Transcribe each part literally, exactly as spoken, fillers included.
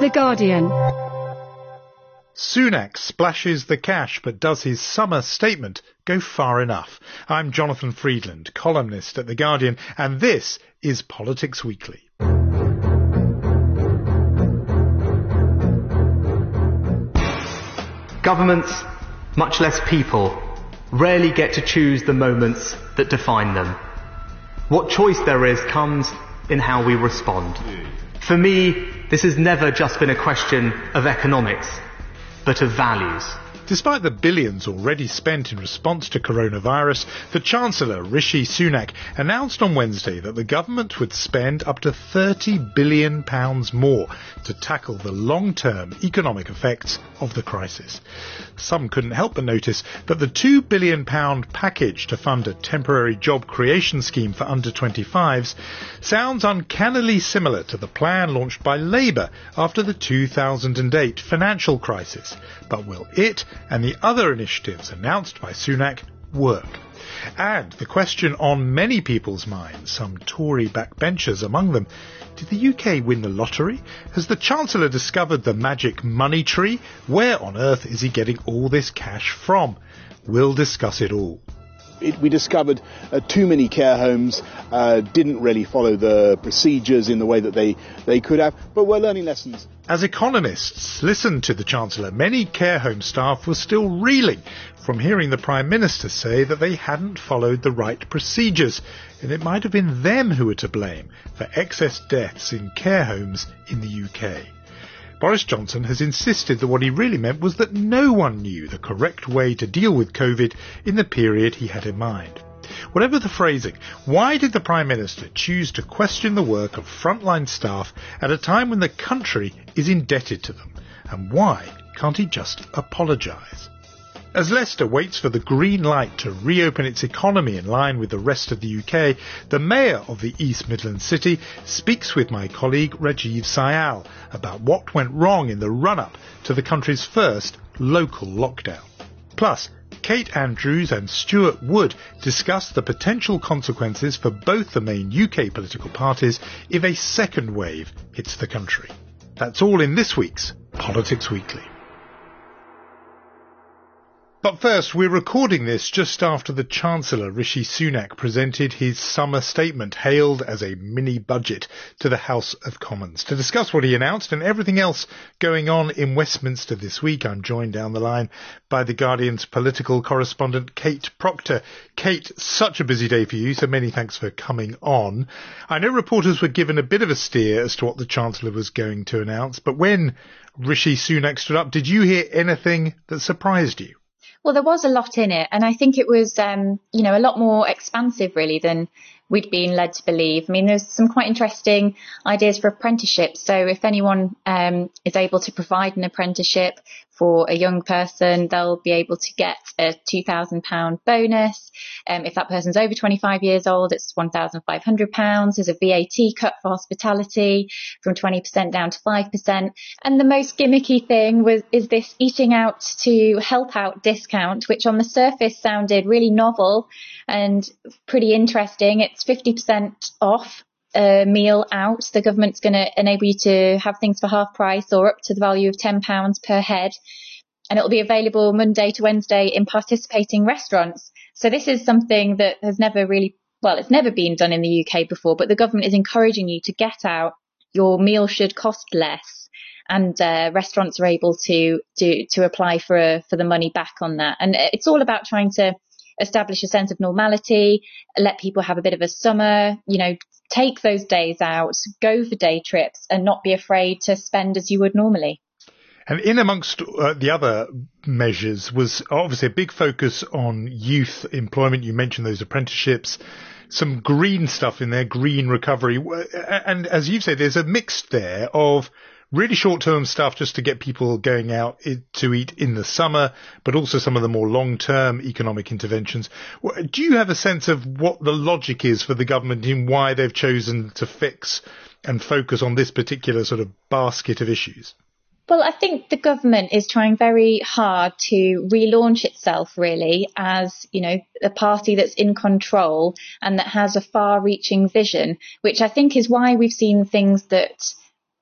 The Guardian. Sunak splashes the cash, but does his summer statement go far enough? I'm Jonathan Freedland, columnist at The Guardian, and this is Politics Weekly. Governments, much less people, rarely get to choose the moments that define them. What choice there is comes in how we respond. For me, this has never just been a question of economics, but of values. Despite the billions already spent in response to coronavirus, the Chancellor, Rishi Sunak, announced on Wednesday that the government would spend up to thirty billion pounds more to tackle the long-term economic effects of the crisis. Some couldn't help but notice that the two billion pounds package to fund a temporary job creation scheme for under twenty-fives sounds uncannily similar to the plan launched by Labour after the two thousand eight financial crisis. But will it and the other initiatives announced by Sunak work? And the question on many people's minds, some Tory backbenchers among them, did the U K win the lottery? Has the Chancellor discovered the magic money tree? Where on earth is he getting all this cash from? We'll discuss it all. It, we discovered uh, too many care homes uh, didn't really follow the procedures in the way that they, they could have, but we're learning lessons. As economists listened to the Chancellor, many care home staff were still reeling from hearing the Prime Minister say that they hadn't followed the right procedures, and it might have been them who were to blame for excess deaths in care homes in the U K. Boris Johnson has insisted that what he really meant was that no one knew the correct way to deal with COVID in the period he had in mind. Whatever the phrasing, why did the Prime Minister choose to question the work of frontline staff at a time when the country is indebted to them? And why can't he just apologise? As Leicester waits for the green light to reopen its economy in line with the rest of the U K, the Mayor of the East Midlands city speaks with my colleague Rajiv Syal about what went wrong in the run-up to the country's first local lockdown. Plus, Kate Andrews and Stuart Wood discuss the potential consequences for both the main U K political parties if a second wave hits the country. That's all in this week's Politics Weekly. But first, we're recording this just after the Chancellor, Rishi Sunak, presented his summer statement, hailed as a mini-budget, to the House of Commons. To discuss what he announced and everything else going on in Westminster this week, I'm joined down the line by The Guardian's political correspondent, Kate Proctor. Kate, such a busy day for you, so many thanks for coming on. I know reporters were given a bit of a steer as to what the Chancellor was going to announce, but when Rishi Sunak stood up, did you hear anything that surprised you? Well, there was a lot in it, and I think it was, um, you know, a lot more expansive, really, than we'd been led to believe. I mean, there's some quite interesting ideas for apprenticeships. So if anyone um, is able to provide an apprenticeship for a young person, they'll be able to get a two thousand pounds bonus. Um, if that person's over twenty-five years old, it's one thousand five hundred pounds. There's a V A T cut for hospitality from twenty percent down to five percent. And the most gimmicky thing was is this eating out to help out discount, which on the surface sounded really novel and pretty interesting. It's fifty percent off a meal out. The government's going to enable you to have things for half price or up to the value of ten pounds per head. And it'll be available Monday to Wednesday in participating restaurants. So this is something that has never really, well, it's never been done in the U K before, but the government is encouraging you to get out. Your meal should cost less. And uh, restaurants are able to, to, to apply for, a, for the money back on that. And it's all about trying to establish a sense of normality, let people have a bit of a summer, you know, take those days out, go for day trips and not be afraid to spend as you would normally. And in amongst uh, the other measures was obviously a big focus on youth employment. You mentioned those apprenticeships, some green stuff in there, green recovery. And as you've said, there's a mix there of really short-term stuff just to get people going out to eat in the summer, but also some of the more long-term economic interventions. Do you have a sense of what the logic is for the government in why they've chosen to fix and focus on this particular sort of basket of issues? Well, I think the government is trying very hard to relaunch itself, really, as, you know, a party that's in control and that has a far-reaching vision, which I think is why we've seen things that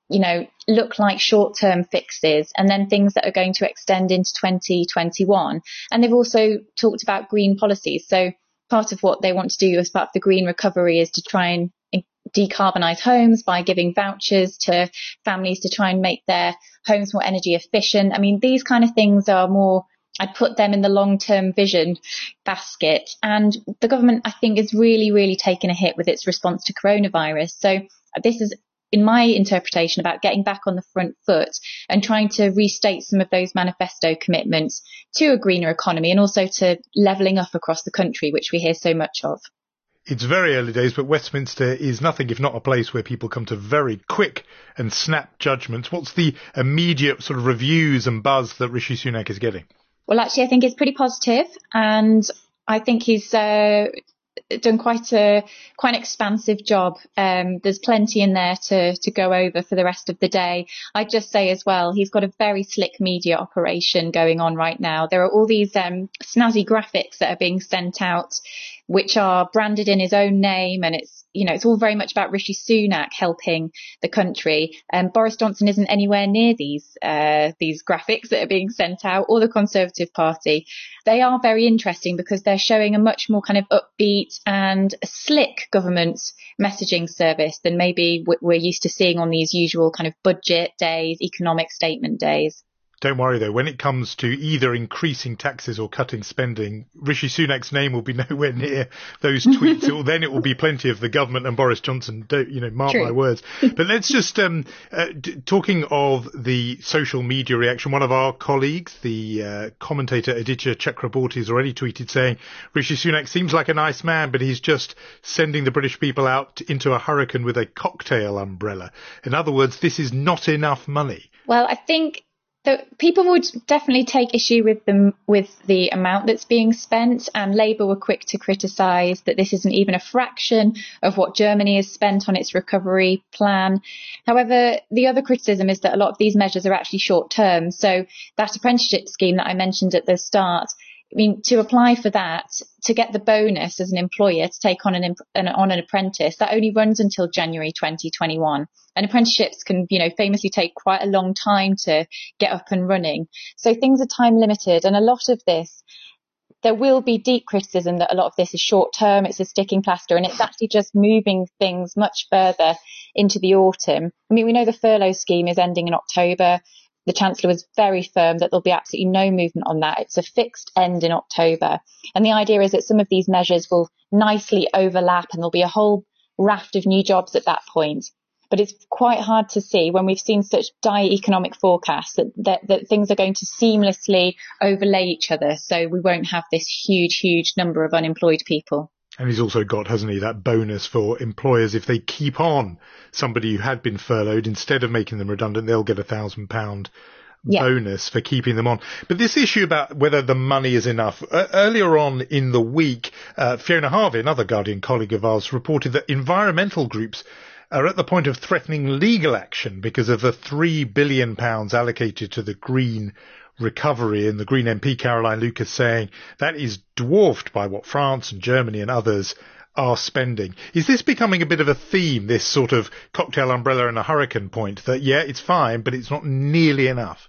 you know, look like short-term fixes and then things that are going to extend into twenty twenty-one. And they've also talked about green policies. So part of what they want to do as part of the green recovery is to try and decarbonise homes by giving vouchers to families to try and make their homes more energy efficient. I mean, these kind of things are more, I'd put them in the long-term vision basket. And the government, I think, is really, really taking a hit with its response to coronavirus. So this is, in my interpretation, about getting back on the front foot and trying to restate some of those manifesto commitments to a greener economy and also to levelling up across the country, which we hear so much of. It's very early days, but Westminster is nothing if not a place where people come to very quick and snap judgments. What's the immediate sort of reviews and buzz that Rishi Sunak is getting? Well, actually, I think it's pretty positive, and I think he's uh, done quite a quite an expansive job. Um, there's plenty in there to to go over for the rest of the day. I'd just say as well, he's got a very slick media operation going on right now. There are all these um, snazzy graphics that are being sent out, which are branded in his own name, and it's, you know, it's all very much about Rishi Sunak helping the country. Um, Boris Johnson isn't anywhere near these uh, these graphics that are being sent out, or the Conservative Party. They are very interesting because they're showing a much more kind of upbeat and slick government messaging service than maybe we're used to seeing on these usual kind of budget days, economic statement days. Don't worry, though, when it comes to either increasing taxes or cutting spending, Rishi Sunak's name will be nowhere near those tweets. It will, then it will be plenty of the government and Boris Johnson, don't, you know, mark True. my words. But let's just, um, uh, d- talking of the social media reaction, one of our colleagues, the uh, commentator Aditya Chakraborty, has already tweeted saying, Rishi Sunak seems like a nice man, but he's just sending the British people out into a hurricane with a cocktail umbrella. In other words, this is not enough money. Well, I think that people would definitely take issue with them with the amount that's being spent, and Labour were quick to criticise that this isn't even a fraction of what Germany has spent on its recovery plan. However, the other criticism is that a lot of these measures are actually short term. So that apprenticeship scheme that I mentioned at the start, I mean, to apply for that, to get the bonus as an employer to take on an, an on an apprentice, that only runs until January twenty twenty-one. And apprenticeships can, you know, famously take quite a long time to get up and running. So things are time limited. And a lot of this, there will be deep criticism that a lot of this is short term. It's a sticking plaster, and it's actually just moving things much further into the autumn. I mean, we know the furlough scheme is ending in October. The Chancellor was very firm that there'll be absolutely no movement on that. It's a fixed end in October. And the idea is that some of these measures will nicely overlap and there'll be a whole raft of new jobs at that point. But it's quite hard to see when we've seen such dire economic forecasts that, that, that things are going to seamlessly overlay each other. So we won't have this huge, huge number of unemployed people. And he's also got, hasn't he, that bonus for employers. If they keep on somebody who had been furloughed, instead of making them redundant, they'll get a thousand pound yeah. bonus for keeping them on. But this issue about whether the money is enough, uh, earlier on in the week, uh, Fiona Harvey, another Guardian colleague of ours, reported that environmental groups are at the point of threatening legal action because of the three billion pounds allocated to the green recovery, and the Green M P Caroline Lucas saying that is dwarfed by what France and Germany and others are spending. Is this becoming a bit of a theme, this sort of cocktail umbrella and a hurricane point, that yeah, it's fine, but it's not nearly enough?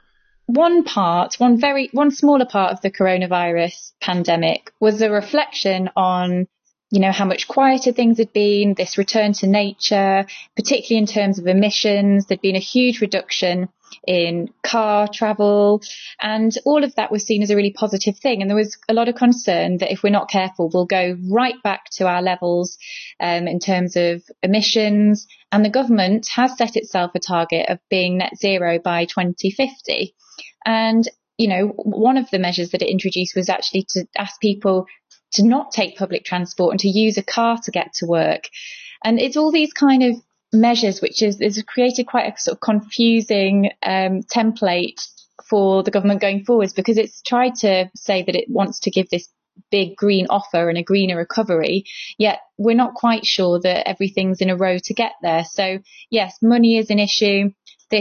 One part, one very, one smaller part of the coronavirus pandemic was a reflection on, you know, how much quieter things had been, this return to nature, particularly in terms of emissions. There'd been a huge reduction in car travel, and all of that was seen as a really positive thing. And there was a lot of concern that if we're not careful, we'll go right back to our levels um, in terms of emissions. And the government has set itself a target of being net zero by twenty fifty. And, you know, one of the measures that it introduced was actually to ask people to not take public transport and to use a car to get to work. And it's all these kind of measures which is, is created quite a sort of confusing um, template for the government going forwards, because it's tried to say that it wants to give this big green offer and a greener recovery, yet we're not quite sure that everything's in a row to get there. So yes, money is an issue. This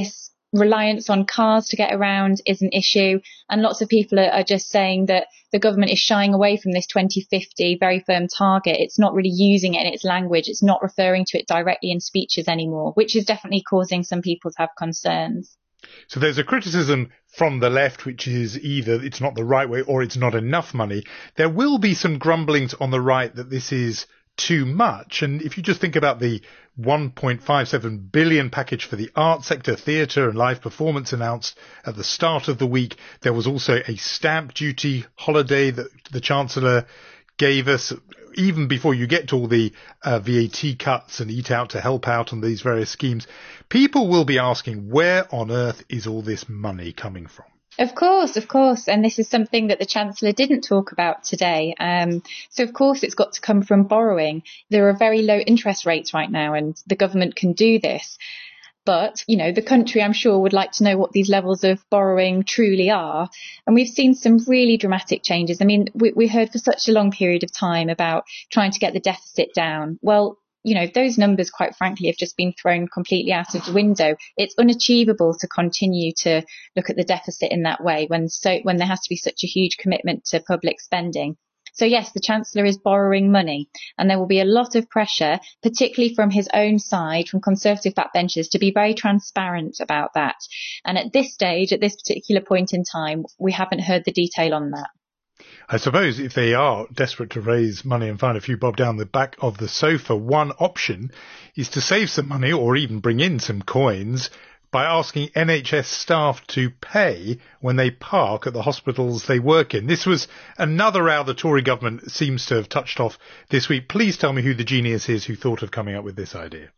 reliance on cars to get around is an issue, and lots of people are, are just saying that the government is shying away from this twenty fifty very firm target. It's not really using it in its language. It's not referring to it directly in speeches anymore, which is definitely causing some people to have concerns. So there's a criticism from the left, which is either it's not the right way or it's not enough money. There will be some grumblings on the right that this is too much. And if you just think about the one point five seven billion package for the art sector, theatre and live performance announced at the start of the week, there was also a stamp duty holiday that the Chancellor gave us, even before you get to all the uh, V A T cuts and Eat Out to help out on these various schemes. People will be asking, where on earth is all this money coming from? Of course, of course. And this is something that the Chancellor didn't talk about today. Um, so, of course, it's got to come from borrowing. There are very low interest rates right now, and the government can do this. But, you know, the country, I'm sure, would like to know what these levels of borrowing truly are. And we've seen some really dramatic changes. I mean, we, we heard for such a long period of time about trying to get the deficit down. Well, you know, those numbers, quite frankly, have just been thrown completely out of the window. It's unachievable to continue to look at the deficit in that way when so when there has to be such a huge commitment to public spending. So, yes, the Chancellor is borrowing money, and there will be a lot of pressure, particularly from his own side, from Conservative backbenchers, to be very transparent about that. And at this stage, at this particular point in time, we haven't heard the detail on that. I suppose if they are desperate to raise money and find a few bob down the back of the sofa, one option is to save some money or even bring in some coins by asking N H S staff to pay when they park at the hospitals they work in. This was another row the Tory government seems to have touched off this week. Please tell me who the genius is who thought of coming up with this idea.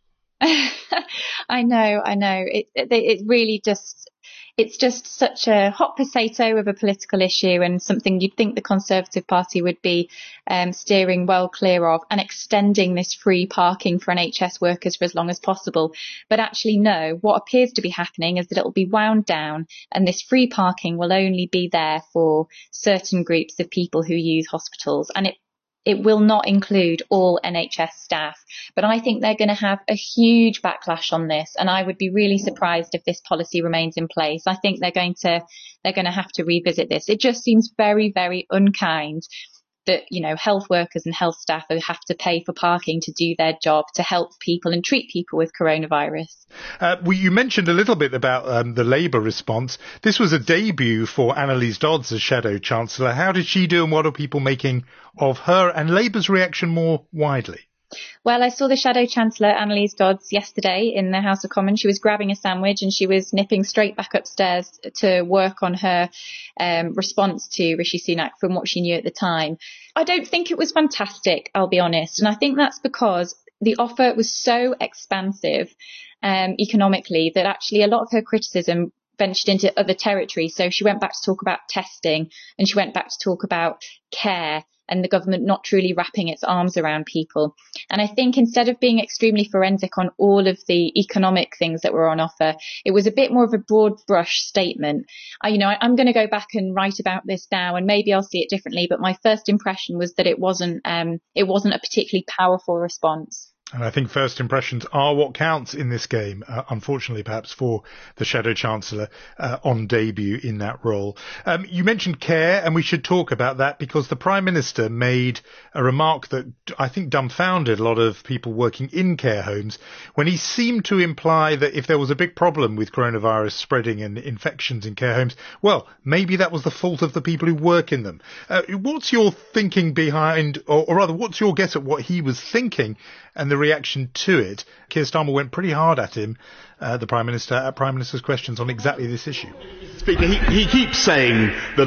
I know, I know. It, it, it really just, it's just such a hot potato of a political issue, and something you'd think the Conservative Party would be um, steering well clear of, and extending this free parking for N H S workers for as long as possible. But actually, no, what appears to be happening is that it will be wound down, and this free parking will only be there for certain groups of people who use hospitals. And it It will not include all N H S staff, but I think they're going to have a huge backlash on this, and I would be really surprised if this policy remains in place. I think they're going to they're going to have to revisit this. It just seems very, very unkind that, you know, health workers and health staff have to pay for parking to do their job, to help people and treat people with coronavirus. Uh, well, you mentioned a little bit about um, the Labour response. This was a debut for Annalise Dodds as Shadow Chancellor. How did she do, and what are people making of her and Labour's reaction more widely? Well, I saw the Shadow Chancellor, Annalise Dodds, yesterday in the House of Commons. She was grabbing a sandwich and she was nipping straight back upstairs to work on her um, response to Rishi Sunak from what she knew at the time. I don't think it was fantastic, I'll be honest. And I think that's because the offer was so expansive um, economically that actually a lot of her criticism ventured into other territory. So she went back to talk about testing, and she went back to talk about care and the government not truly wrapping its arms around people. And I think instead of being extremely forensic on all of the economic things that were on offer, it was a bit more of a broad brush statement. I, you know, I, I'm going to go back and write about this now, and maybe I'll see it differently. But my first impression was that it wasn't um, it wasn't a particularly powerful response. And I think first impressions are what counts in this game, uh, unfortunately, perhaps for the Shadow Chancellor uh, on debut in that role. Um, you mentioned care, and we should talk about that because the Prime Minister made a remark that I think dumbfounded a lot of people working in care homes when he seemed to imply that if there was a big problem with coronavirus spreading and infections in care homes, well, maybe that was the fault of the people who work in them. Uh, what's your thinking behind, or, or rather, what's your guess at what he was thinking and the reaction to it? Keir Starmer went pretty hard at him, uh, the Prime Minister, at Prime Minister's questions on exactly this issue. Speaker, he, he keeps saying that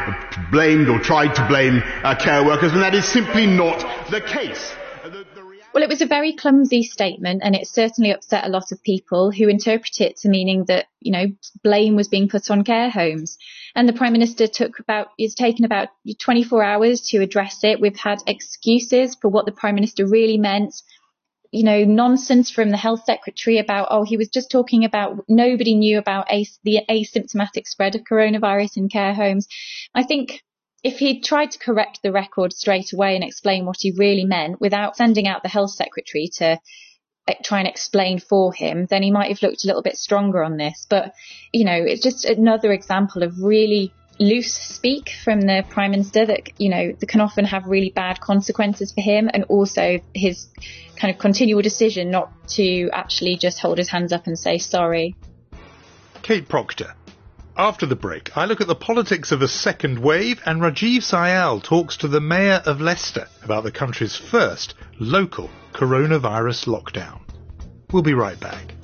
I blamed or tried to blame uh, care workers, and that is simply not the case. The, the rea- Well, it was a very clumsy statement, and it certainly upset a lot of people who interpret it to meaning that, you know, blame was being put on care homes. And the Prime Minister took about, it's taken about twenty-four hours to address it. We've had excuses for what the Prime Minister really meant. You know, nonsense from the Health Secretary about, oh, he was just talking about, nobody knew about as- the asymptomatic spread of coronavirus in care homes. I think if he'd tried to correct the record straight away and explain what he really meant without sending out the Health Secretary to try and explain for him, then he might have looked a little bit stronger on this. But, you know, it's just another example of really loose speak from the Prime Minister that, you know, that can often have really bad consequences for him, and also his kind of continual decision not to actually just hold his hands up and say sorry. Kate Proctor. After the break, I look at the politics of a second wave, and Rajiv Sayal talks to the Mayor of Leicester about the country's first local coronavirus lockdown. We'll be right back.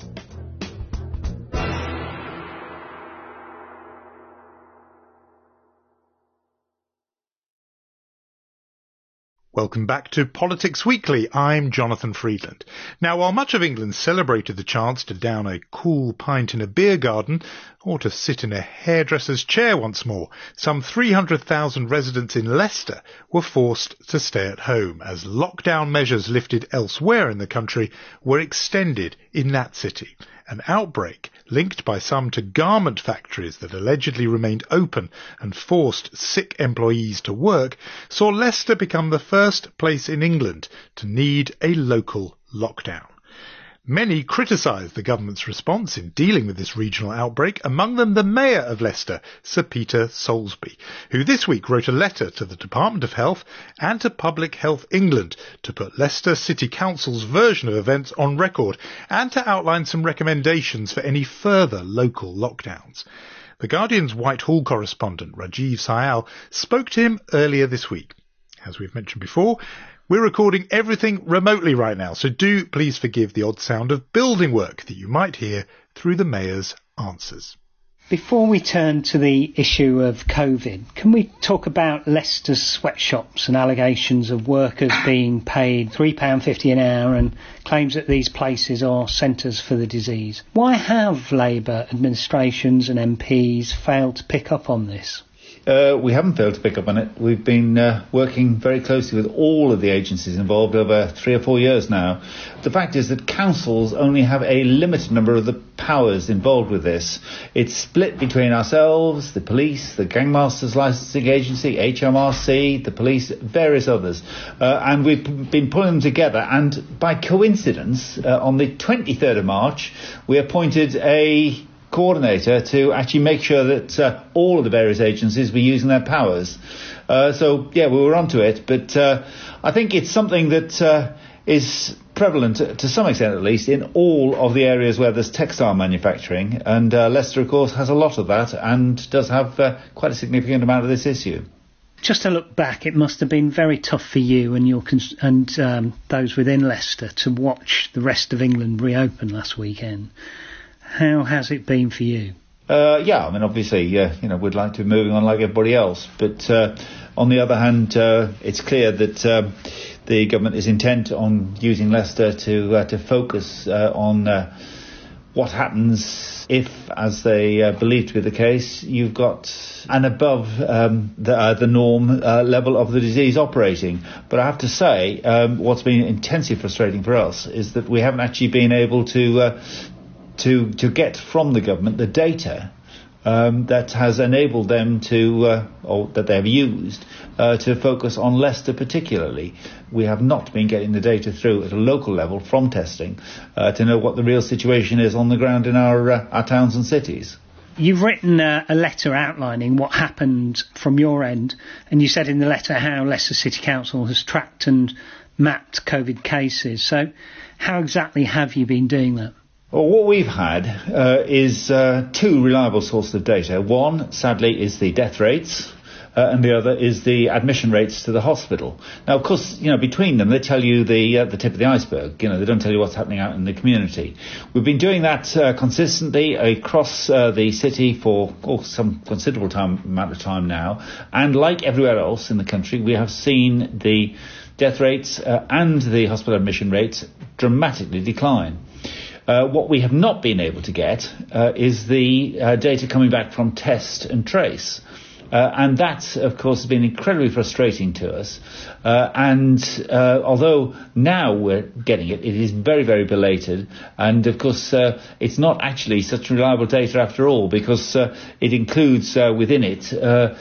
Welcome back to Politics Weekly. I'm Jonathan Freedland. Now, while much of England celebrated the chance to down a cool pint in a beer garden or to sit in a hairdresser's chair once more, some three hundred thousand residents in Leicester were forced to stay at home as lockdown measures lifted elsewhere in the country were extended in that city. An outbreak linked by some to garment factories that allegedly remained open and forced sick employees to work saw Leicester become the first place in England to need a local lockdown. Many criticised the government's response in dealing with this regional outbreak, among them the Mayor of Leicester, Sir Peter Soulsby, who this week wrote a letter to the Department of Health and to Public Health England to put Leicester City Council's version of events on record and to outline some recommendations for any further local lockdowns. The Guardian's Whitehall correspondent, Rajiv Sayal, spoke to him earlier this week. As we've mentioned before, we're recording everything remotely right now, so do please forgive the odd sound of building work that you might hear through the Mayor's answers. Before we turn to the issue of COVID, can we talk about Leicester's sweatshops and allegations of workers being paid three pounds fifty an hour and claims that these places are centres for the disease? Why have Labour administrations and M Ps failed to pick up on this? Uh, we haven't failed to pick up on it. We've been uh, working very closely with all of the agencies involved over three or four years now. The fact is that councils only have a limited number of the powers involved with this. It's split between ourselves, the police, the Gangmasters Licensing Agency, H M R C, the police, various others. Uh, and we've been pulling them together. And by coincidence, uh, on the twenty-third of March, we appointed a coordinator to actually make sure that uh, all of the various agencies were using their powers. Uh, so, yeah, we were onto it, but uh, I think it's something that uh, is prevalent, to some extent at least, in all of the areas where there's textile manufacturing, and uh, Leicester, of course, has a lot of that and does have uh, quite a significant amount of this issue. Just to look back, it must have been very tough for you and your cons- and um, those within Leicester to watch the rest of England reopen last weekend. How has it been for you? Uh, yeah, I mean, obviously, uh, you know, we'd like to be moving on like everybody else. But uh, on the other hand, uh, it's clear that uh, the government is intent on using Leicester to uh, to focus uh, on uh, what happens if, as they uh, believe to be the case, you've got an above um, the, uh, the norm uh, level of the disease operating. But I have to say, um, what's been intensely frustrating for us is that we haven't actually been able to uh, to to get from the government the data um, that has enabled them to, uh, or that they have used, uh, to focus on Leicester particularly. We have not been getting the data through at a local level from testing uh, to know what the real situation is on the ground in our, uh, our towns and cities. You've written uh, a letter outlining what happened from your end, and you said in the letter how Leicester City Council has tracked and mapped COVID cases. So how exactly have you been doing that? Well, what we've had uh, is uh, two reliable sources of data. One, sadly, is the death rates, uh, and the other is the admission rates to the hospital. Now, of course, you know, between them, they tell you the uh, the tip of the iceberg. You know, they don't tell you what's happening out in the community. We've been doing that uh, consistently across uh, the city for oh, some considerable time, amount of time now. And like everywhere else in the country, we have seen the death rates uh, and the hospital admission rates dramatically decline. Uh, what we have not been able to get uh, is the uh, data coming back from test and trace. Uh, and that, of course, has been incredibly frustrating to us. Uh, and uh, although now we're getting it, it is very, very belated. And, of course, uh, it's not actually such reliable data after all, because uh, it includes uh, within it uh,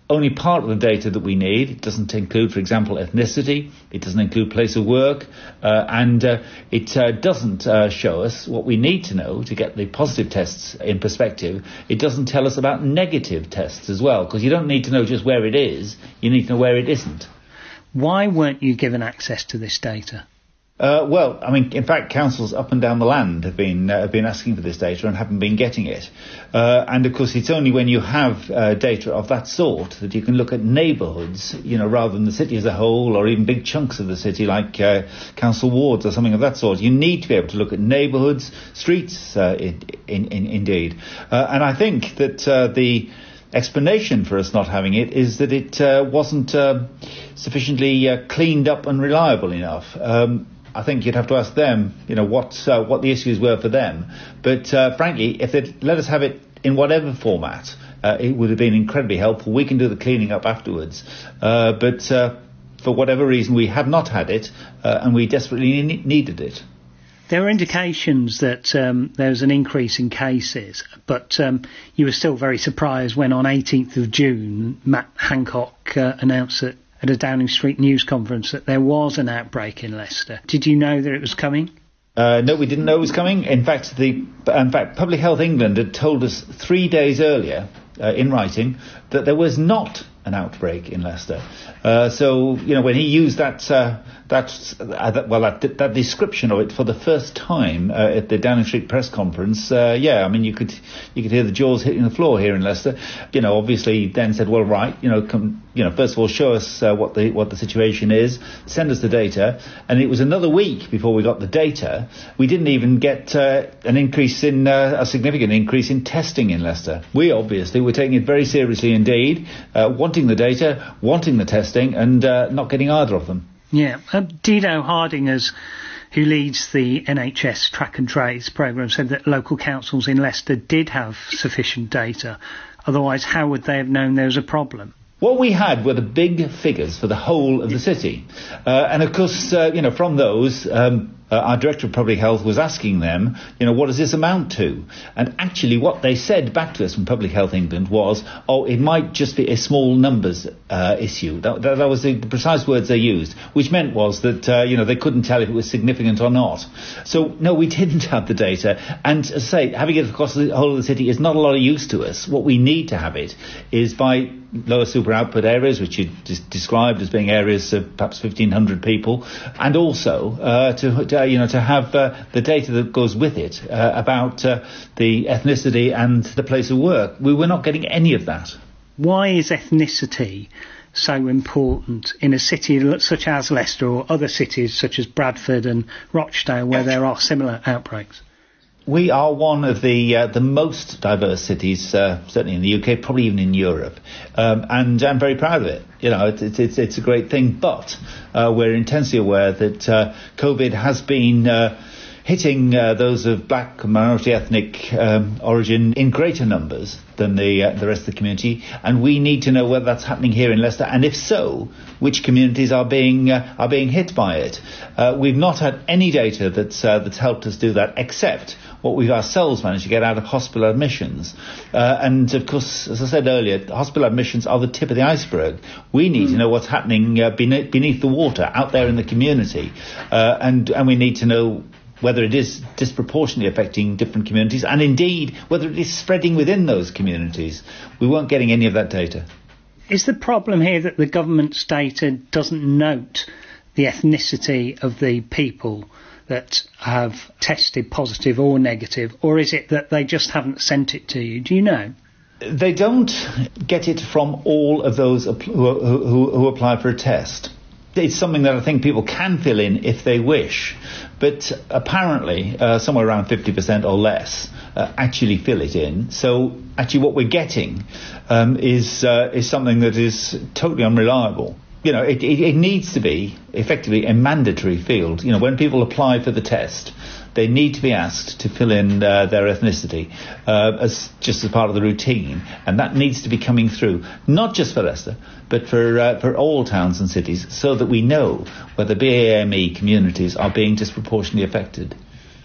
only part of the data that we need. It doesn't include, for example, ethnicity. It doesn't include place of work. Uh, and uh, it uh, doesn't uh, show us what we need to know to get the positive tests in perspective. It doesn't tell us about negative tests as well, because you don't need to know just where it is. You need to know where it isn't. Why weren't you given access to this data? Uh, well, I mean, in fact, councils up and down the land have been uh, have been asking for this data and haven't been getting it. Uh, and of course, it's only when you have uh, data of that sort that you can look at neighbourhoods, you know, rather than the city as a whole, or even big chunks of the city like uh, council wards or something of that sort. You need to be able to look at neighbourhoods, streets, uh, in, in, in, indeed. Uh, and I think that uh, the explanation for us not having it is that it uh, wasn't uh, sufficiently uh, cleaned up and reliable enough. Um, I think you'd have to ask them, you know, what uh, what the issues were for them. But uh, frankly, if they'd let us have it in whatever format, uh, it would have been incredibly helpful. We can do the cleaning up afterwards. Uh, but uh, for whatever reason, we had not had it, uh, and we desperately ne- needed it. There were indications that um, there was an increase in cases, but um, you were still very surprised when on eighteenth of June, Matt Hancock uh, announced that at a Downing Street news conference that there was an outbreak in Leicester. Did you know that it was coming? Uh, no, we didn't know it was coming. In fact, the in fact, Public Health England had told us three days earlier, uh, in writing, that there was not an outbreak in Leicester. Uh, so, you know, when he used that, uh, that, uh, that well, that, that description of it for the first time uh, at the Downing Street press conference, uh, yeah, I mean, you could you could hear the jaws hitting the floor here in Leicester. You know, obviously, then said, well, right, you know, come, you know, first of all, show us uh, what the what the situation is, send us the data, and it was another week before we got the data. We didn't even get uh, an increase in uh, a significant increase in testing in Leicester. We obviously were taking it very seriously indeed, uh, wanting the data, wanting the testing, and uh, not getting either of them. Yeah, uh, Dido Hardingers, who leads the N H S Track and Trace programme, said that local councils in Leicester did have sufficient data. Otherwise, how would they have known there was a problem? What we had were the big figures for the whole of the city. Uh, and of course, uh, you know, from those, um, uh, our Director of Public Health was asking them, you know, what does this amount to? And actually what they said back to us from Public Health England was, oh, it might just be a small numbers uh, issue. That, that, that was the precise words they used, which meant was that, uh, you know, they couldn't tell if it was significant or not. So, no, we didn't have the data. And as I say, having it across the whole of the city is not a lot of use to us. What we need to have it is by lower super output areas, which you just described as being areas of perhaps fifteen hundred people, and also uh, to, to you know to have uh, the data that goes with it uh, about uh, the ethnicity and the place of work. We were not getting any of that. Why is ethnicity so important in a city such as Leicester or other cities such as Bradford and Rochdale where there are similar outbreaks? We are one of the uh, the most diverse cities, uh, certainly in the U K, probably even in Europe, um, and I'm very proud of it. You know, it's it's, it's a great thing, but uh, we're intensely aware that uh, COVID has been uh, hitting uh, those of black minority ethnic um, origin in greater numbers than the uh, the rest of the community, and we need to know whether that's happening here in Leicester, and if so, which communities are being uh, are being hit by it. Uh, we've not had any data that's uh, that's helped us do that, except what we've ourselves managed to get out of hospital admissions. Uh, and of course, as I said earlier, hospital admissions are the tip of the iceberg. We need mm. to know what's happening uh, beneath, beneath the water, out there in the community, uh, and and we need to know whether it is disproportionately affecting different communities, and indeed whether it is spreading within those communities. We weren't getting any of that data. Is the problem here that the government's data doesn't note the ethnicity of the people that have tested positive or negative, or is it that they just haven't sent it to you? Do you know? They don't get it from all of those who, who, who apply for a test. It's something that I think people can fill in if they wish, but apparently uh, somewhere around fifty percent or less uh, actually fill it in. So actually what we're getting um, is uh, is something that is totally unreliable. You know, it, it, it needs to be effectively a mandatory field. You know, when people apply for the test, they need to be asked to fill in uh, their ethnicity uh, as just as part of the routine, and that needs to be coming through, not just for Leicester, but for uh, for all towns and cities, so that we know whether B A M E communities are being disproportionately affected.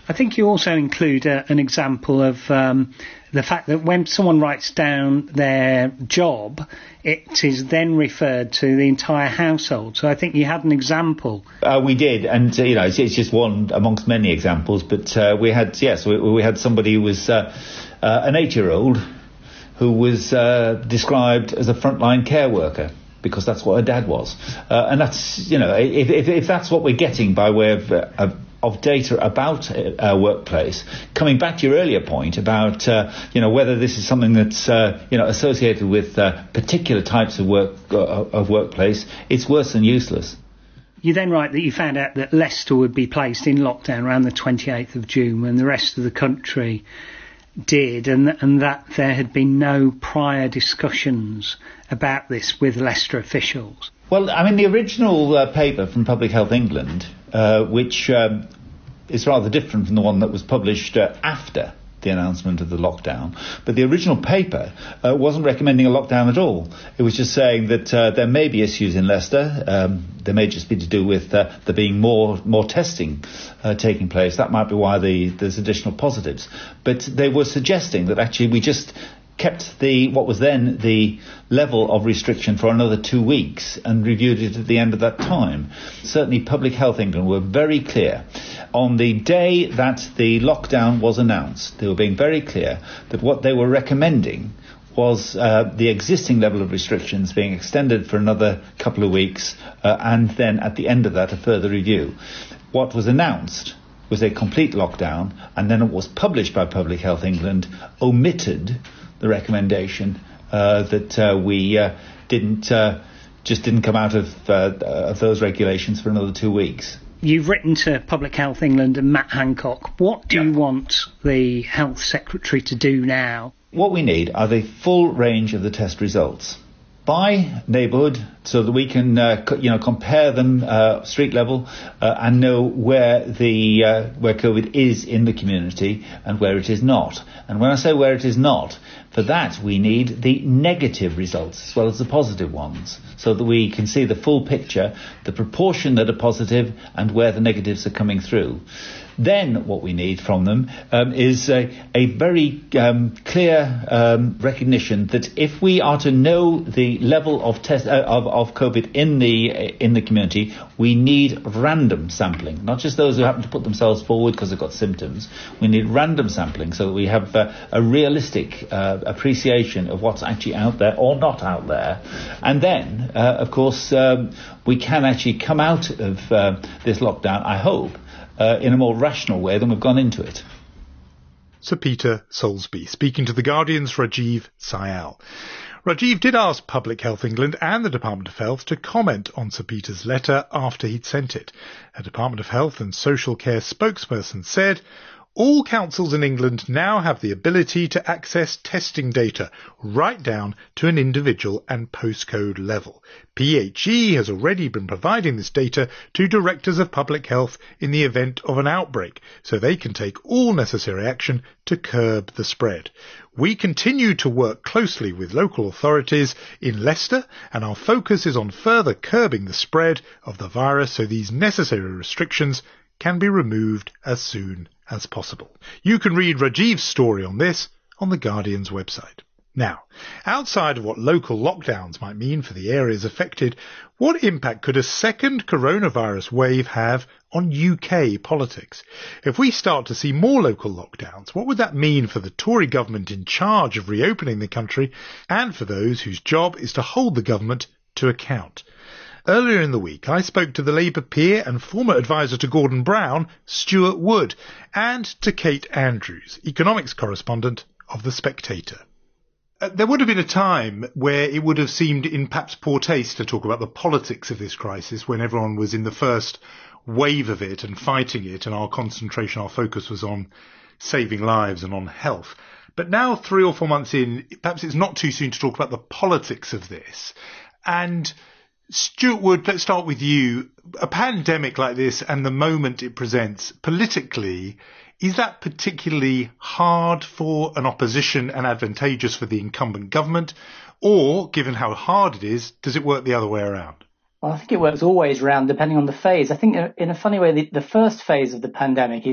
I think you also include a, an example of um, the fact that when someone writes down their job, it is then referred to the entire household. So I think you had an example. Uh, we did, and uh, you know, it's, it's just one amongst many examples. But uh, we had, yes, we, we had somebody who was uh, uh, an eight-year-old who was uh, described as a frontline care worker, because that's what her dad was. Uh, and that's, you know, if, if, if that's what we're getting by way of, uh, of, of data about our workplace, coming back to your earlier point about, uh, you know, whether this is something that's, uh, you know, associated with uh, particular types of work, uh, of workplace, it's worse than useless. You then write that you found out that Leicester would be placed in lockdown around the twenty-eighth of June when the rest of the country did, and, and that there had been no prior discussions about this with Leicester officials. Well, I mean, the original uh, paper from Public Health England, uh, which um, is rather different from the one that was published uh, after the announcement of the lockdown, but the original paper uh, wasn't recommending a lockdown at all. It was just saying that uh, there may be issues in Leicester. Um, there may just be to do with uh, there being more more testing uh, taking place. That might be why the, there's additional positives. But they were suggesting that actually we just kept the what was then the level of restriction for another two weeks and reviewed it at the end of that time. Certainly Public Health England were very clear. On the day that the lockdown was announced, they were being very clear that what they were recommending was uh, the existing level of restrictions being extended for another couple of weeks uh, and then at the end of that a further review. What was announced was a complete lockdown, and then it was published by Public Health England, omitted the recommendation uh, that uh, we uh, didn't uh, just didn't come out of, uh, of those regulations for another two weeks. You've written to Public Health England and Matt Hancock. What do yeah. you want the Health Secretary to do now? What we need are the full range of the test results by neighbourhood, so that we can uh, co- you know compare them uh, street level uh, and know where the uh, where COVID is in the community and where it is not. And when I say where it is not, for that we need the negative results as well as the positive ones, so that we can see the full picture, the proportion that are positive and where the negatives are coming through. Then what we need from them um, is a, a very um, clear um, recognition that if we are to know the level of test uh, of, of COVID in the uh, in the community, we need random sampling, not just those who happen to put themselves forward because they've got symptoms. We need random sampling so that we have uh, a realistic uh, appreciation of what's actually out there or not out there. And then, uh, of course, um, we can actually come out of uh, this lockdown, I hope, Uh, in a more rational way than we've gone into it. Sir Peter Soulsby, speaking to The Guardian's Rajiv Syal. Rajiv did ask Public Health England and the Department of Health to comment on Sir Peter's letter after he'd sent it. A Department of Health and Social Care spokesperson said, all councils in England now have the ability to access testing data right down to an individual and postcode level. P H E has already been providing this data to directors of public health in the event of an outbreak, so they can take all necessary action to curb the spread. We continue to work closely with local authorities in Leicester, and our focus is on further curbing the spread of the virus so these necessary restrictions can be removed as soon as possible. You can read Rajiv's story on this on The Guardian's website. Now, outside of what local lockdowns might mean for the areas affected, what impact could a second coronavirus wave have on U K politics? If we start to see more local lockdowns, what would that mean for the Tory government in charge of reopening the country and for those whose job is to hold the government to account? Earlier in the week, I spoke to the Labour peer and former advisor to Gordon Brown, Stuart Wood, and to Kate Andrews, economics correspondent of The Spectator. Uh, there would have been a time where it would have seemed in perhaps poor taste to talk about the politics of this crisis when everyone was in the first wave of it and fighting it, and our concentration, our focus was on saving lives and on health. But now, three or four months in, perhaps it's not too soon to talk about the politics of this. And Stuart Wood, let's start with you. A pandemic like this and the moment it presents politically, is that particularly hard for an opposition and advantageous for the incumbent government? Or, given how hard it is, does it work the other way around? Well, I think it works always round depending on the phase. I think in a funny way, the, the first phase of the pandemic is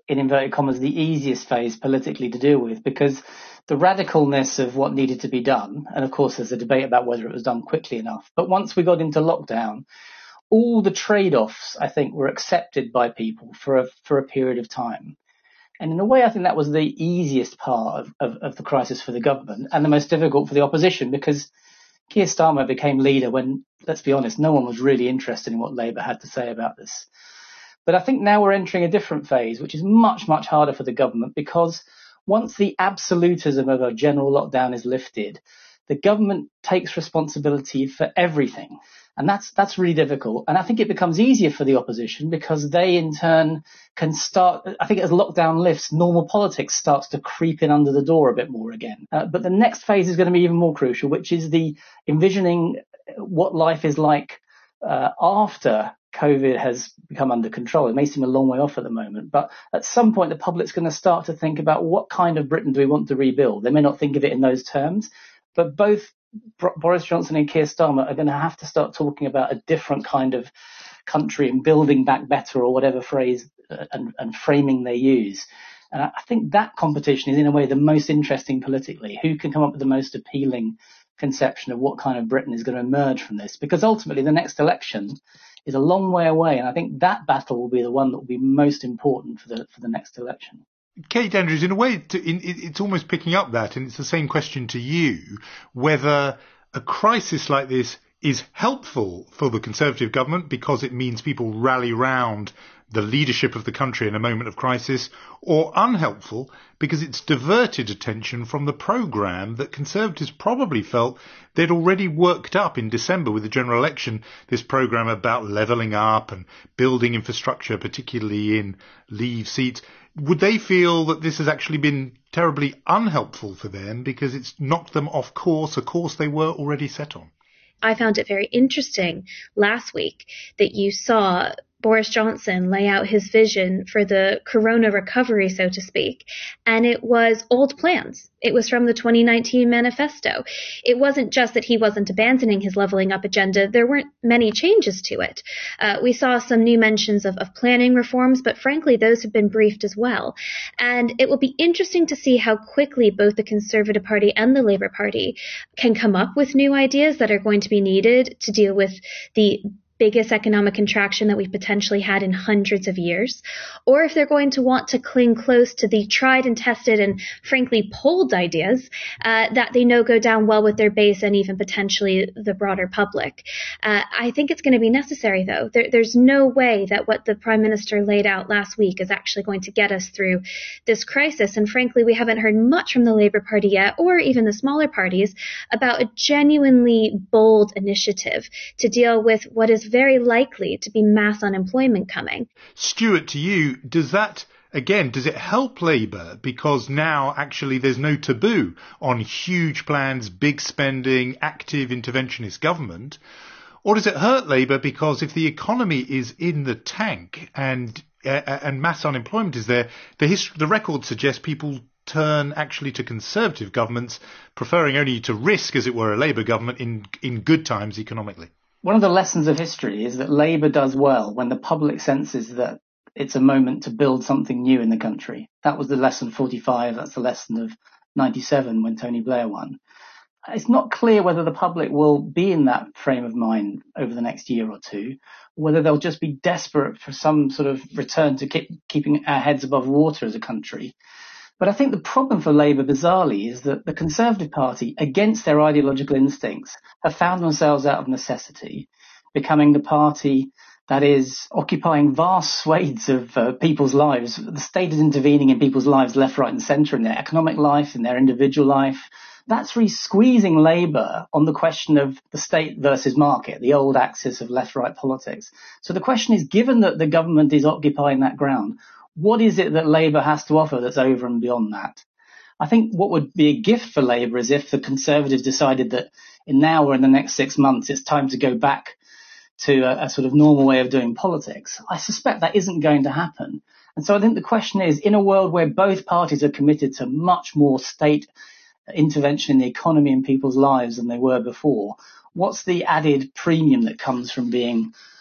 in inverted commas, the easiest phase politically to deal with, because the radicalness of what needed to be done, and of course there's a debate about whether it was done quickly enough, but once we got into lockdown, all the trade-offs, I think, were accepted by people for a, for a period of time. And in a way, I think that was the easiest part of, of, of the crisis for the government and the most difficult for the opposition, because Keir Starmer became leader when, let's be honest, no one was really interested in what Labour had to say about this. But I think now we're entering a different phase, which is much, much harder for the government, because once the absolutism of a general lockdown is lifted, the government takes responsibility for everything. And that's that's really difficult. And I think it becomes easier for the opposition because they, in turn, can start, I think as lockdown lifts, normal politics starts to creep in under the door a bit more again. Uh, but the next phase is going to be even more crucial, which is the envisioning what life is like uh, after COVID has become under control. It may seem a long way off at the moment, but at some point the public's going to start to think about what kind of Britain do we want to rebuild. They may not think of it in those terms, but both Boris Johnson and Keir Starmer are going to have to start talking about a different kind of country and building back better, or whatever phrase uh, and, and framing they use. And I think that competition is in a way the most interesting politically. Who can come up with the most appealing conception of what kind of Britain is going to emerge from this? Because ultimately the next election is a long way away, and I think that battle will be the one that will be most important for the for the next election. Kate Andrews, in a way, to, in, it's almost picking up that, and it's the same question to you, whether a crisis like this is helpful for the Conservative government because it means people rally round the leadership of the country in a moment of crisis, or unhelpful because it's diverted attention from the programme that Conservatives probably felt they'd already worked up in December with the general election, this programme about levelling up and building infrastructure, particularly in Leave seats. Would they feel that this has actually been terribly unhelpful for them because it's knocked them off course, a course they were already set on? I found it very interesting last week that you saw Boris Johnson lay out his vision for the corona recovery, so to speak, and it was old plans. It was from the twenty nineteen manifesto. It wasn't just that he wasn't abandoning his leveling up agenda. There weren't many changes to it. Uh, we saw some new mentions of, of planning reforms, but frankly, those have been briefed as well. And it will be interesting to see how quickly both the Conservative Party and the Labour Party can come up with new ideas that are going to be needed to deal with the biggest economic contraction that we've potentially had in hundreds of years, or if they're going to want to cling close to the tried and tested and frankly polled ideas uh, that they know go down well with their base and even potentially the broader public. Uh, I think it's going to be necessary, though. There, there's no way that what the Prime Minister laid out last week is actually going to get us through this crisis. And frankly, we haven't heard much from the Labour Party yet, or even the smaller parties, about a genuinely bold initiative to deal with what is very likely to be mass unemployment coming. Stuart, to you, does that, again, does it help Labour because now actually there's no taboo on huge plans, big spending, active interventionist government? Or does it hurt Labour because if the economy is in the tank and uh, and mass unemployment is there, the history, the record suggests people turn actually to Conservative governments, preferring only to risk, as it were, a Labour government in in good times economically? One of the lessons of history is that Labour does well when the public senses that it's a moment to build something new in the country. That was the lesson forty-five. That's the lesson of ninety-seven when Tony Blair won. It's not clear whether the public will be in that frame of mind over the next year or two, or whether they'll just be desperate for some sort of return to keep, keeping our heads above water as a country. But I think the problem for Labour, bizarrely, is that the Conservative Party, against their ideological instincts, have found themselves out of necessity, becoming the party that is occupying vast swathes of uh, people's lives. The state is intervening in people's lives left, right and centre, in their economic life, in their individual life. That's really squeezing Labour on the question of the state versus market, the old axis of left-right politics. So the question is, given that the government is occupying that ground, what is it that Labour has to offer that's over and beyond that? I think what would be a gift for Labour is if the Conservatives decided that in now or in the next six months it's time to go back to a, a sort of normal way of doing politics. I suspect that isn't going to happen. And so I think the question is, in a world where both parties are committed to much more state intervention in the economy and people's lives than they were before, what's the added premium that comes from being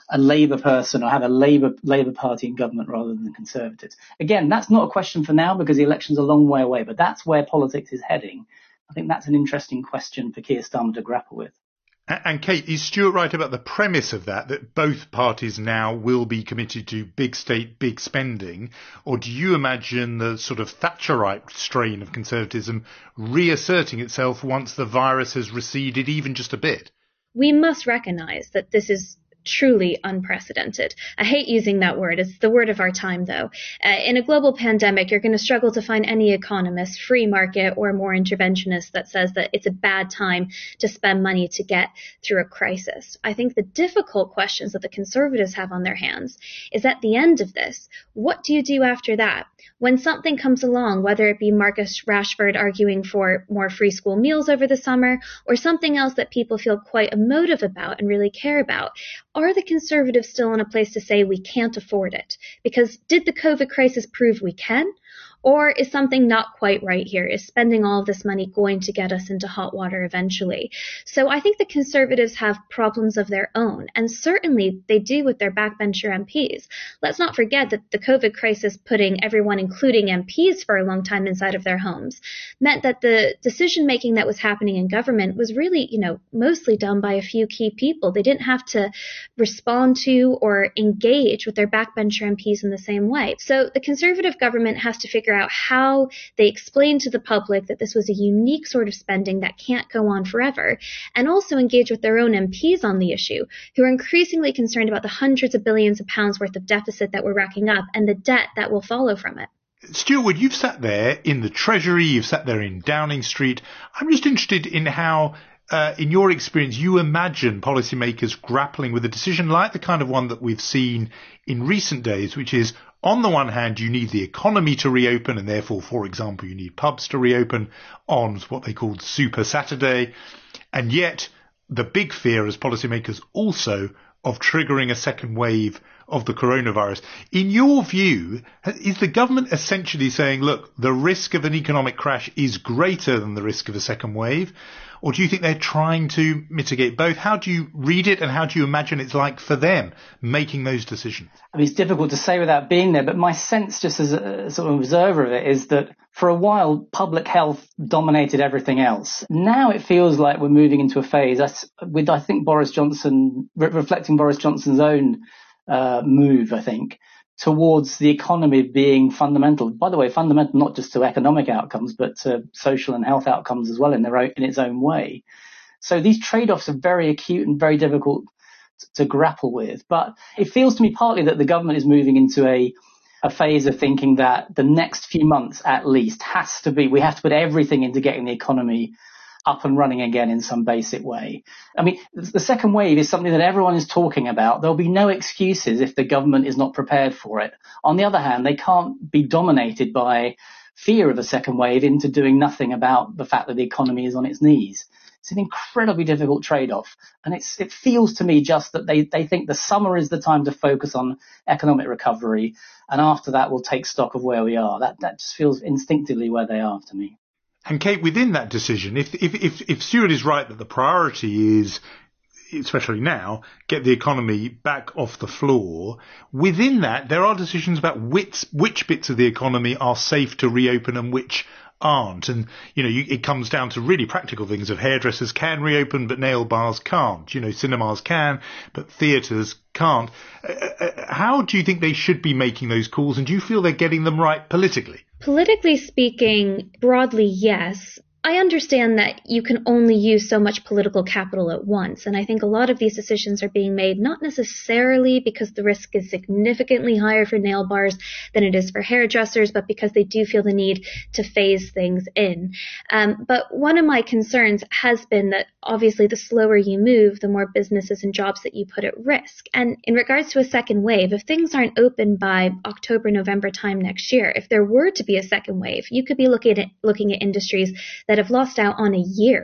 a Labour person or have a Labour Labour Party in government rather than the Conservatives. Again, that's not a question for now because the election's a long way away, but that's where politics is heading. I think that's an interesting question for Keir Starmer to grapple with. And Kate, is Stuart right about the premise of that, that both parties now will be committed to big state, big spending? Or do you imagine the sort of Thatcherite strain of conservatism reasserting itself once the virus has receded even just a bit? We must recognise that this is truly unprecedented. I hate using that word. It's the word of our time, though. Uh, in a global pandemic, you're going to struggle to find any economist, free market, or more interventionist that says that it's a bad time to spend money to get through a crisis. I think the difficult questions that the Conservatives have on their hands is at the end of this, what do you do after that? When something comes along, whether it be Marcus Rashford arguing for more free school meals over the summer, or something else that people feel quite emotive about and really care about, are the Conservatives still in a place to say we can't afford it? Because did the COVID crisis prove we can? Or is something not quite right here? Is spending all of this money going to get us into hot water eventually? So I think the Conservatives have problems of their own, and certainly they do with their backbencher M Ps. Let's not forget that the COVID crisis putting everyone, including M Ps, for a long time inside of their homes, meant that the decision-making that was happening in government was really, you know, mostly done by a few key people. They didn't have to respond to or engage with their backbencher M Ps in the same way. So the Conservative government has to figure out how they explain to the public that this was a unique sort of spending that can't go on forever, and also engage with their own M Ps on the issue, who are increasingly concerned about the hundreds of billions of pounds worth of deficit that we're racking up and the debt that will follow from it. Stuart, you've sat there in the Treasury, you've sat there in Downing Street. I'm just interested in how, uh, in your experience, you imagine policymakers grappling with a decision like the kind of one that we've seen in recent days, which is, on the one hand, you need the economy to reopen, and therefore, for example, you need pubs to reopen on what they called Super Saturday. And yet, the big fear as policymakers also of triggering a second wave of the coronavirus. In your view, is the government essentially saying, look, the risk of an economic crash is greater than the risk of a second wave? Or do you think they're trying to mitigate both? How do you read it, and how do you imagine it's like for them making those decisions? I mean, it's difficult to say without being there, but my sense, just as a sort of observer of it, is that for a while, public health dominated everything else. Now it feels like we're moving into a phase, with, I think, Boris Johnson, re- reflecting Boris Johnson's own uh, move, I think, towards the economy being fundamental. By the way, fundamental not just to economic outcomes, but to social and health outcomes as well in their own, in its own way. So these trade-offs are very acute and very difficult to grapple with. But it feels to me partly that the government is moving into a, a phase of thinking that the next few months at least has to be, we have to put everything into getting the economy up and running again in some basic way. I mean, the second wave is something that everyone is talking about. There'll be no excuses if the government is not prepared for it. On the other hand, they can't be dominated by fear of a second wave into doing nothing about the fact that the economy is on its knees. It's an incredibly difficult trade-off. And it's, it feels to me just that they, they think the summer is the time to focus on economic recovery. And after that, we'll take stock of where we are. That, that just feels instinctively where they are to me. And Kate, within that decision, if, if, if, if Stuart is right that the priority is, especially now, get the economy back off the floor, within that, there are decisions about which, which bits of the economy are safe to reopen and which aren't. And, you know, you, it comes down to really practical things of hairdressers can reopen, but nail bars can't. You know, cinemas can, but theatres can't. Uh, how do you think they should be making those calls? And do you feel they're getting them right politically? Politically speaking, broadly, yes. I understand that you can only use so much political capital at once, and I think a lot of these decisions are being made not necessarily because the risk is significantly higher for nail bars than it is for hairdressers, but because they do feel the need to phase things in. Um, but one of my concerns has been that obviously the slower you move, the more businesses and jobs that you put at risk. And in regards to a second wave, if things aren't open by October, November time next year, if there were to be a second wave, you could be looking at looking at industries that have lost out on a year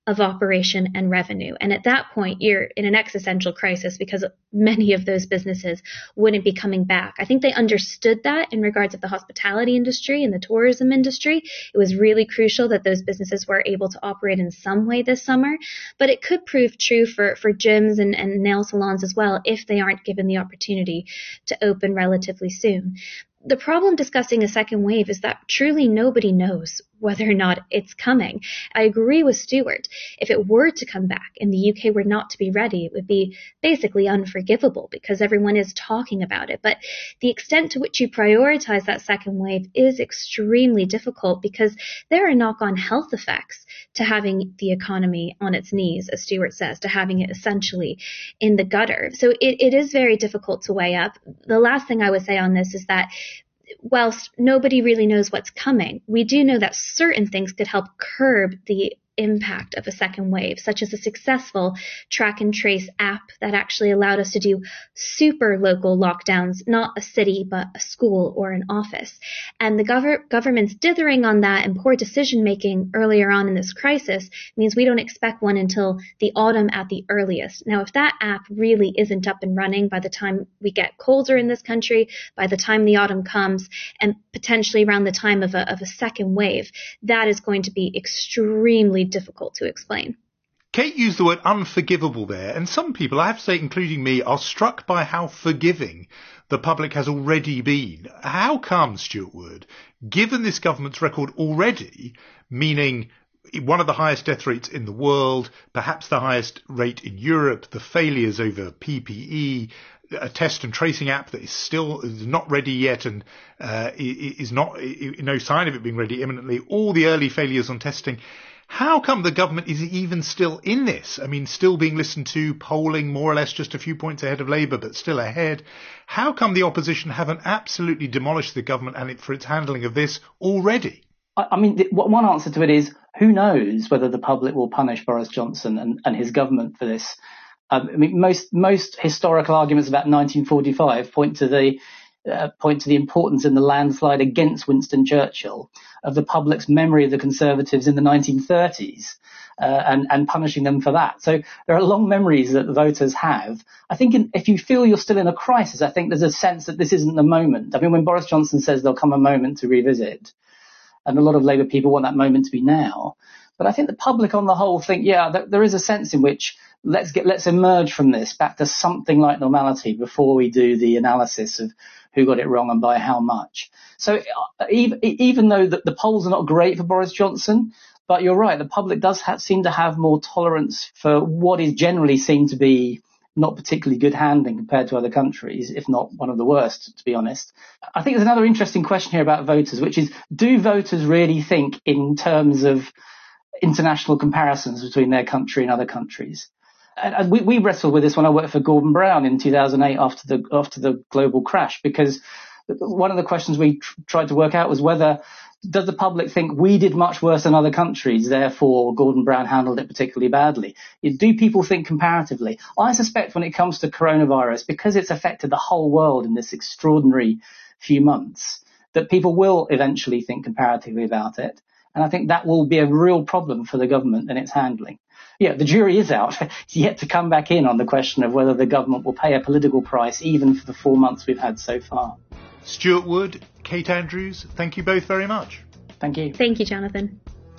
of operation and revenue. And at that point, you're in an existential crisis because many of those businesses wouldn't be coming back. I think they understood that in regards of the hospitality industry and the tourism industry. It was really crucial that those businesses were able to operate in some way this summer, but it could prove true for, for gyms and, and nail salons as well if they aren't given the opportunity to open relatively soon. The problem discussing a second wave is that truly nobody knows whether or not it's coming. I agree with Stuart. If it were to come back and the U K were not to be ready, it would be basically unforgivable because everyone is talking about it. But the extent to which you prioritize that second wave is extremely difficult because there are knock-on health effects to having the economy on its knees, as Stuart says, to having it essentially in the gutter. So it, it is very difficult to weigh up. The last thing I would say on this is that whilst nobody really knows what's coming, we do know that certain things could help curb the impact of a second wave, such as a successful track and trace app that actually allowed us to do super local lockdowns, not a city, but a school or an office. And the gov- government's dithering on that and poor decision making earlier on in this crisis means we don't expect one until the autumn at the earliest. Now, if that app really isn't up and running by the time we get colder in this country, by the time the autumn comes, and potentially around the time of a, of a second wave, that is going to be extremely difficult to explain. Kate used the word unforgivable there, and some people, I have to say, including me, are struck by how forgiving the public has already been. How come, Stuart Wood, given this government's record already, meaning one of the highest death rates in the world, perhaps the highest rate in Europe, the failures over P P E, a test and tracing app that is still is not ready yet and uh, is not no sign of it being ready imminently, all the early failures on testing. How come the government is even still in this? I mean, still being listened to, polling more or less just a few points ahead of Labour, but still ahead. How come the opposition haven't absolutely demolished the government and it for its handling of this already? I mean, the, one answer to it is, who knows whether the public will punish Boris Johnson and, and his government for this? Um, I mean, most most historical arguments about nineteen forty-five point to the uh, point to the importance in the landslide against Winston Churchill of the public's memory of the Conservatives in the nineteen thirties uh, and, and punishing them for that. So there are long memories that the voters have. I think in, if you feel you're still in a crisis, I think there's a sense that this isn't the moment. I mean, when Boris Johnson says there'll come a moment to revisit, and a lot of Labour people want that moment to be now. But I think the public on the whole think, yeah, th- there is a sense in which let's get let's emerge from this back to something like normality before we do the analysis of who got it wrong and by how much. So uh, even, even though the, the polls are not great for Boris Johnson, but you're right, the public does have, seem to have more tolerance for what is generally seen to be not particularly good handling compared to other countries, if not one of the worst, to be honest. I think there's another interesting question here about voters, which is, do voters really think in terms of international comparisons between their country and other countries? And we, we wrestled with this when I worked for Gordon Brown in two thousand eight after the after the global crash, because one of the questions we tr- tried to work out was whether does the public think we did much worse than other countries, therefore Gordon Brown handled it particularly badly? Do people think comparatively? I suspect when it comes to coronavirus, because it's affected the whole world in this extraordinary few months, that people will eventually think comparatively about it. And I think that will be a real problem for the government and its handling. Yeah, the jury is out. It's yet to come back in on the question of whether the government will pay a political price, even for the four months we've had so far. Stuart Wood, Kate Andrews, thank you both very much. Thank you. Thank you, Jonathan.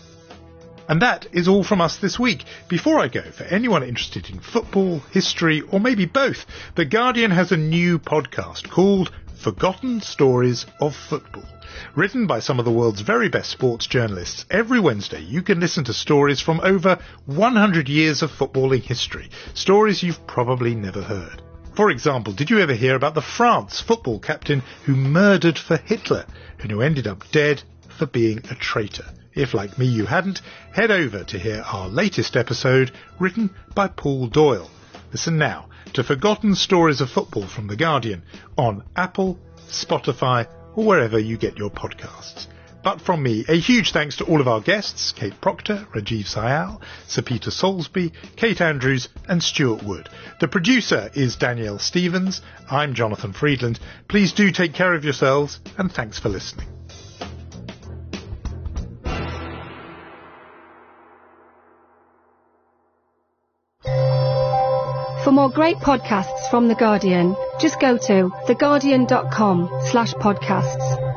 And that is all from us this week. Before I go, for anyone interested in football, history, or maybe both, The Guardian has a new podcast called Forgotten Stories of Football. Written by some of the world's very best sports journalists, every Wednesday you can listen to stories from over one hundred years of footballing history. Stories you've probably never heard. For example, did you ever hear about the France football captain who murdered for Hitler and who ended up dead for being a traitor? If, like me, you hadn't, head over to hear our latest episode written by Paul Doyle. Listen now to Forgotten Stories of Football from The Guardian on Apple, Spotify, or wherever you get your podcasts. But from me, a huge thanks to all of our guests, Kate Proctor, Rajiv Sayal, Sir Peter Soulsby, Kate Andrews and Stuart Wood. The producer is Danielle Stevens. I'm Jonathan Friedland. Please do take care of yourselves and thanks for listening. For more great podcasts from The Guardian, just go to theguardian.com slash podcasts.